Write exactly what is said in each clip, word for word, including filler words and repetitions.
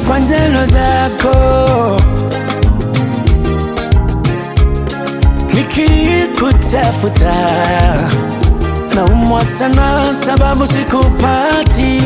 kwa njano zako, nikikutafuta naumwa sana sababu sikupati.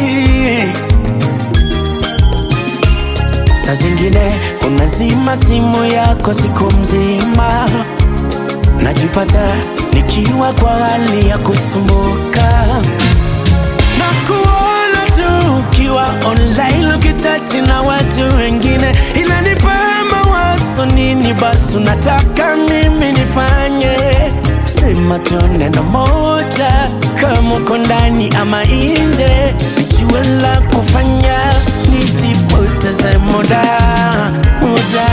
Saa zingine unazima simu yako siku mzima, najipata nikiwa kwa hali ya kusumbuka. Na kuona tu ukiwa online ukitati na watu wengine, inanipa mawazo, nini basi unataka mimi nifanye? Sema tu neno moja, kama uko ndani ama nje, nijue la kufanya, nisipoteze muda muda.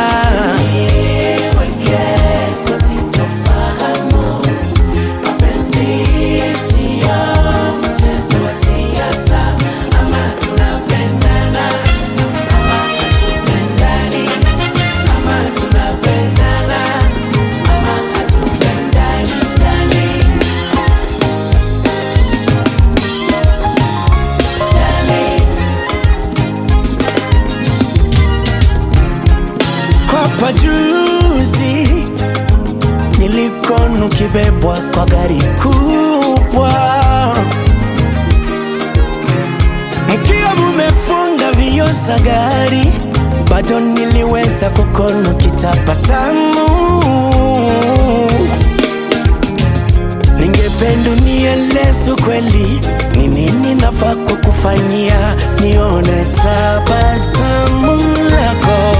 Hapa juzi nilikuwa nikibebwa kwa gari kubwa, mkiwa mumefunga vioo za gari, bado niliweza kukuona ukitabasamu. Ningependa unieleze kweli, ni nini nafaa kukufanyia nione tabasamu lako,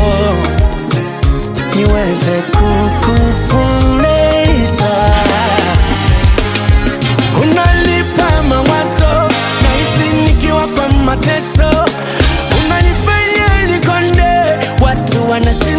niweze kukufurahisha. Unalipa mawazo nahisi nikiwa kwa mateso, unanifanya nikonde, watu wanasi